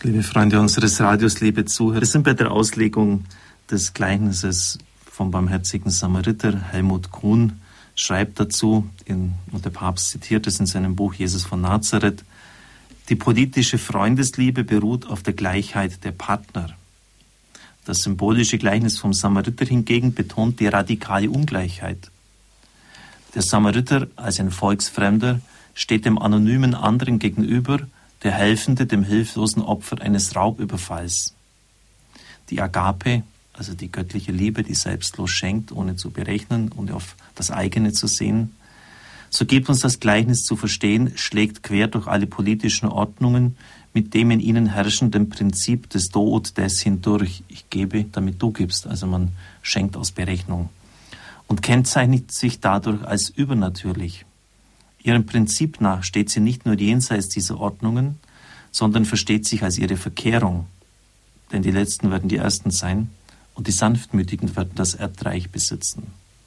Liebe Freunde unseres Radios, liebe Zuhörer, wir sind bei der Auslegung des Gleichnisses vom barmherzigen Samariter. Helmut Kuhn schreibt dazu, und der Papst zitiert es in seinem Buch Jesus von Nazareth: Die politische Freundesliebe beruht auf der Gleichheit der Partner. Das symbolische Gleichnis vom Samariter hingegen betont die radikale Ungleichheit. Der Samariter als ein Volksfremder steht dem anonymen anderen gegenüber, der Helfende dem hilflosen Opfer eines Raubüberfalls. Die Agape, also die göttliche Liebe, die selbstlos schenkt, ohne zu berechnen und auf das eigene zu sehen, so gibt uns das Gleichnis zu verstehen, schlägt quer durch alle politischen Ordnungen mit dem in ihnen herrschenden Prinzip des Do und des hindurch. Ich gebe, damit du gibst, also man schenkt aus Berechnung. Und kennzeichnet sich dadurch als übernatürlich. Ihrem Prinzip nach steht sie nicht nur jenseits dieser Ordnungen, sondern versteht sich als ihre Verkehrung. Denn die Letzten werden die Ersten sein und die Sanftmütigen werden das Erdreich besitzen.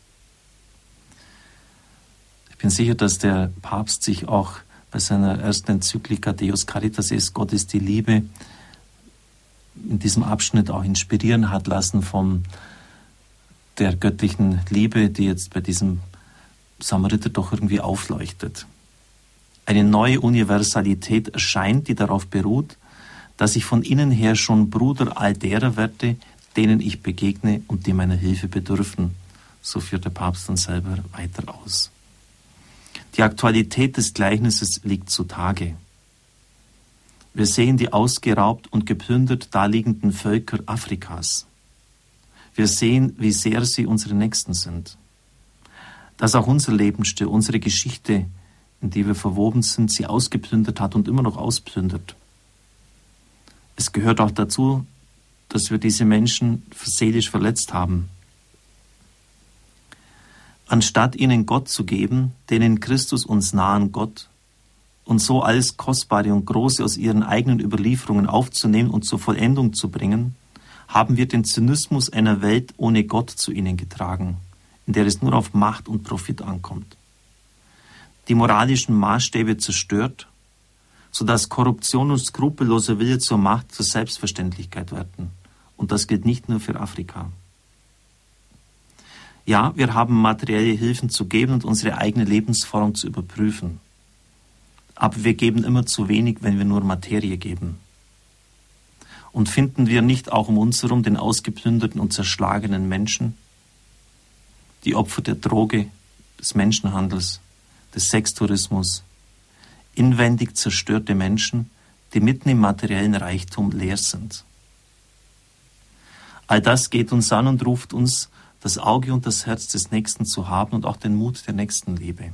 Ich bin sicher, dass der Papst sich auch bei seiner ersten Enzyklika Deus Caritas Est, Gott ist die Liebe, in diesem Abschnitt auch inspirieren hat lassen von der göttlichen Liebe, die jetzt bei diesem Samariter doch irgendwie aufleuchtet. Eine neue Universalität erscheint, die darauf beruht, dass ich von innen her schon Bruder all derer werde, denen ich begegne und die meiner Hilfe bedürfen. So führt der Papst dann selber weiter aus. Die Aktualität des Gleichnisses liegt zutage. Wir sehen die ausgeraubt und geplündert daliegenden Völker Afrikas. Wir sehen, wie sehr sie unsere Nächsten sind. Dass auch unser Lebensstil, unsere Geschichte, in die wir verwoben sind, sie ausgeplündert hat und immer noch ausplündert. Es gehört auch dazu, dass wir diese Menschen seelisch verletzt haben. Anstatt ihnen Gott zu geben, den in Christus uns nahen Gott, und so alles Kostbare und Große aus ihren eigenen Überlieferungen aufzunehmen und zur Vollendung zu bringen, haben wir den Zynismus einer Welt ohne Gott zu ihnen getragen, in der es nur auf Macht und Profit ankommt. Die moralischen Maßstäbe zerstört, sodass Korruption und skrupelloser Wille zur Macht zur Selbstverständlichkeit werden. Und das gilt nicht nur für Afrika. Ja, wir haben materielle Hilfen zu geben und unsere eigene Lebensform zu überprüfen. Aber wir geben immer zu wenig, wenn wir nur Materie geben. Und finden wir nicht auch um uns herum den ausgeplünderten und zerschlagenen Menschen, die Opfer der Droge, des Menschenhandels, des Sextourismus, inwendig zerstörte Menschen, die mitten im materiellen Reichtum leer sind? All das geht uns an und ruft uns, das Auge und das Herz des Nächsten zu haben und auch den Mut der Nächstenliebe.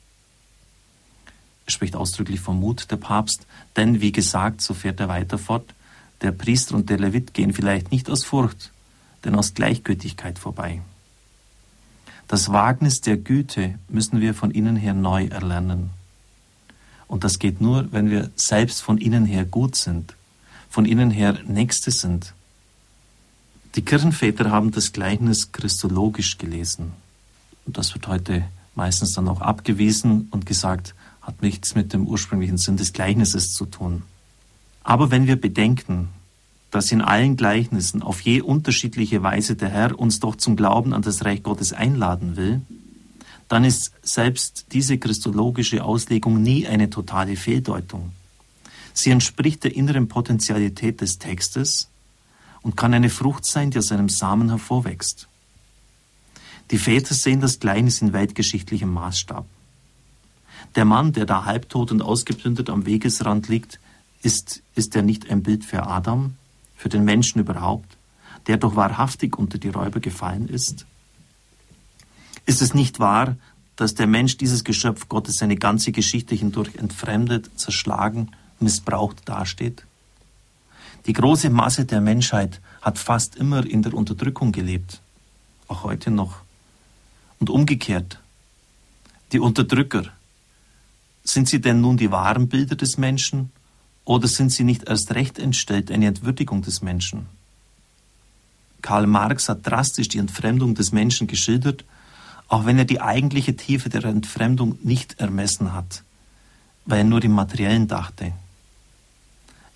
Er spricht ausdrücklich vom Mut, der Papst, denn wie gesagt, so fährt er weiter fort, der Priester und der Levit gehen vielleicht nicht aus Furcht, denn aus Gleichgültigkeit vorbei. Das Wagnis der Güte müssen wir von innen her neu erlernen. Und das geht nur, wenn wir selbst von innen her gut sind, von innen her Nächste sind. Die Kirchenväter haben das Gleichnis christologisch gelesen. Und das wird heute meistens dann auch abgewiesen und gesagt, hat nichts mit dem ursprünglichen Sinn des Gleichnisses zu tun. Aber wenn wir bedenken, dass in allen Gleichnissen auf je unterschiedliche Weise der Herr uns doch zum Glauben an das Reich Gottes einladen will, dann ist selbst diese christologische Auslegung nie eine totale Fehldeutung. Sie entspricht der inneren Potentialität des Textes und kann eine Frucht sein, die aus einem Samen hervorwächst. Die Väter sehen das Gleichnis in weltgeschichtlichem Maßstab. Der Mann, der da halbtot und ausgeplündert am Wegesrand liegt, ist er nicht ein Bild für Adam, für den Menschen überhaupt, der doch wahrhaftig unter die Räuber gefallen ist? Ist es nicht wahr, dass der Mensch, dieses Geschöpf Gottes, seine ganze Geschichte hindurch entfremdet, zerschlagen, missbraucht dasteht? Die große Masse der Menschheit hat fast immer in der Unterdrückung gelebt, auch heute noch. Und umgekehrt, die Unterdrücker, sind sie denn nun die wahren Bilder des Menschen oder sind sie nicht erst recht entstellt, eine Entwürdigung des Menschen? Karl Marx hat drastisch die Entfremdung des Menschen geschildert, auch wenn er die eigentliche Tiefe der Entfremdung nicht ermessen hat, weil er nur im Materiellen dachte.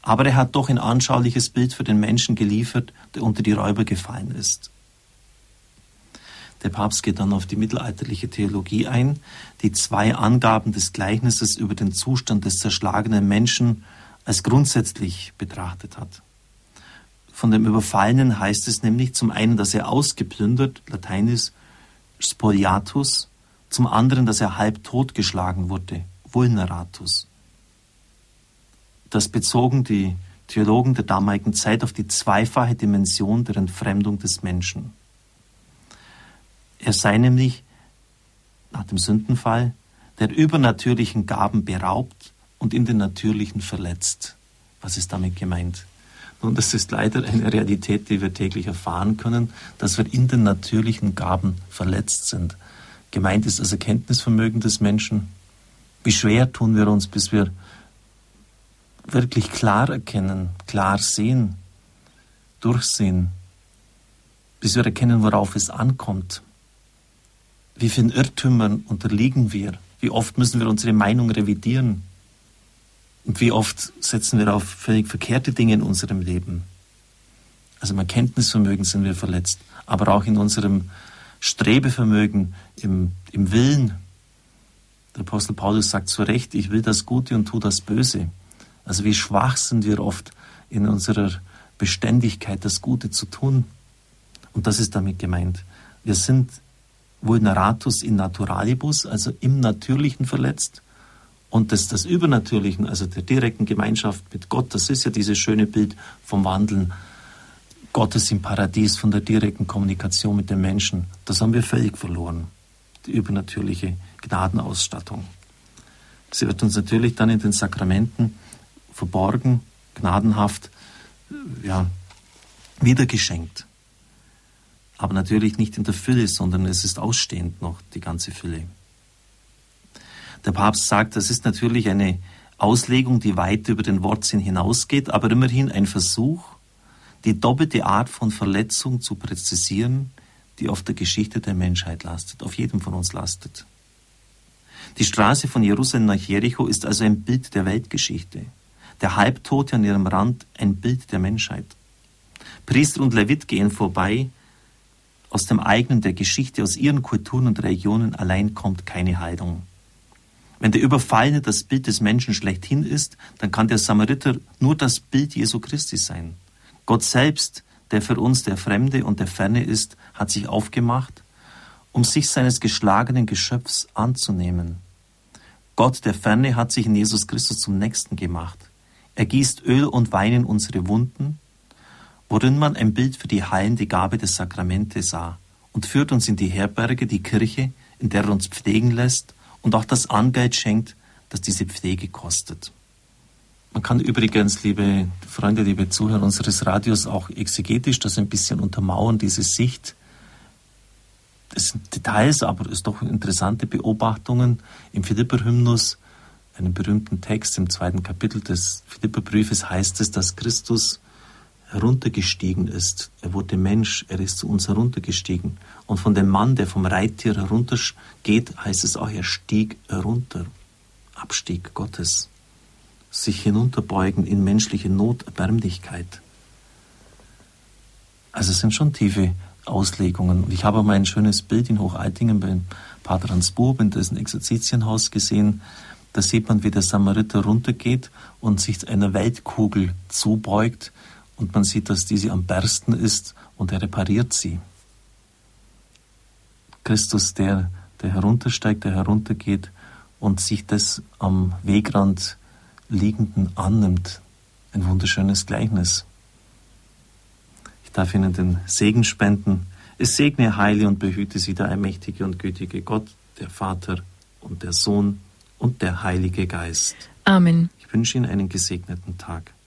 Aber er hat doch ein anschauliches Bild für den Menschen geliefert, der unter die Räuber gefallen ist. Der Papst geht dann auf die mittelalterliche Theologie ein, die 2 Angaben des Gleichnisses über den Zustand des zerschlagenen Menschen als grundsätzlich betrachtet hat. Von dem Überfallenen heißt es nämlich zum einen, dass er ausgeplündert, lateinisch spoliatus, zum anderen, dass er halb totgeschlagen wurde, vulneratus. Das bezogen die Theologen der damaligen Zeit auf die zweifache Dimension der Entfremdung des Menschen. Er sei nämlich, nach dem Sündenfall, der übernatürlichen Gaben beraubt und in den natürlichen verletzt. Was ist damit gemeint? Nun, das ist leider eine Realität, die wir täglich erfahren können, dass wir in den natürlichen Gaben verletzt sind. Gemeint ist das Erkenntnisvermögen des Menschen. Wie schwer tun wir uns, bis wir wirklich klar erkennen, klar sehen, durchsehen, bis wir erkennen, worauf es ankommt. Wie vielen Irrtümern unterliegen wir? Wie oft müssen wir unsere Meinung revidieren? Und wie oft setzen wir auf völlig verkehrte Dinge in unserem Leben? Also im Erkenntnisvermögen sind wir verletzt, aber auch in unserem Strebevermögen, im Willen. Der Apostel Paulus sagt zu Recht, ich will das Gute und tu das Böse. Also wie schwach sind wir oft in unserer Beständigkeit, das Gute zu tun. Und das ist damit gemeint. Wir sind vulneratus in naturalibus, also im Natürlichen verletzt. Und das Übernatürlichen, also der direkten Gemeinschaft mit Gott, das ist ja dieses schöne Bild vom Wandeln Gottes im Paradies, von der direkten Kommunikation mit den Menschen. Das haben wir völlig verloren, die übernatürliche Gnadenausstattung. Sie wird uns natürlich dann in den Sakramenten verborgen, gnadenhaft, wiedergeschenkt. Aber natürlich nicht in der Fülle, sondern es ist ausstehend noch die ganze Fülle. Der Papst sagt, das ist natürlich eine Auslegung, die weit über den Wortsinn hinausgeht, aber immerhin ein Versuch, die doppelte Art von Verletzung zu präzisieren, die auf der Geschichte der Menschheit lastet, auf jedem von uns lastet. Die Straße von Jerusalem nach Jericho ist also ein Bild der Weltgeschichte. Der Halbtote an ihrem Rand ein Bild der Menschheit. Priester und Levit gehen vorbei. Aus dem eigenen der Geschichte, aus ihren Kulturen und Religionen allein kommt keine Heilung. Wenn der Überfallene das Bild des Menschen schlechthin ist, dann kann der Samariter nur das Bild Jesu Christi sein. Gott selbst, der für uns der Fremde und der Ferne ist, hat sich aufgemacht, um sich seines geschlagenen Geschöpfs anzunehmen. Gott, der Ferne, hat sich in Jesus Christus zum Nächsten gemacht. Er gießt Öl und Wein in unsere Wunden, worin man ein Bild für die heilende Gabe des Sakramente sah, und führt uns in die Herberge, die Kirche, in der er uns pflegen lässt und auch das Angeld schenkt, das diese Pflege kostet. Man kann übrigens, liebe Freunde, liebe Zuhörer unseres Radios, auch exegetisch das ein bisschen untermauern, diese Sicht. Das sind Details, aber es sind doch interessante Beobachtungen. Im Philipper-Hymnus, einem berühmten Text im 2. Kapitel des Philipperbriefes, heißt es, dass Christus heruntergestiegen ist. Er wurde Mensch, er ist zu uns heruntergestiegen. Und von dem Mann, der vom Reittier heruntergeht, heißt es auch, er stieg herunter. Abstieg Gottes. Sich hinunterbeugen in menschliche Not, Erbärmlichkeit. Also es sind schon tiefe Auslegungen. Und ich habe mal ein schönes Bild in Hochaltingen beim Pater Hans Bub in dessen Exerzitienhaus gesehen. Da sieht man, wie der Samariter runtergeht und sich einer Weltkugel zubeugt. Und man sieht, dass diese am Bersten ist und er repariert sie. Christus, der heruntersteigt, der heruntergeht und sich des am Wegrand Liegenden annimmt. Ein wunderschönes Gleichnis. Ich darf Ihnen den Segen spenden. Es segne, heile und behüte Sie der allmächtige und gütige Gott, der Vater und der Sohn und der Heilige Geist. Amen. Ich wünsche Ihnen einen gesegneten Tag.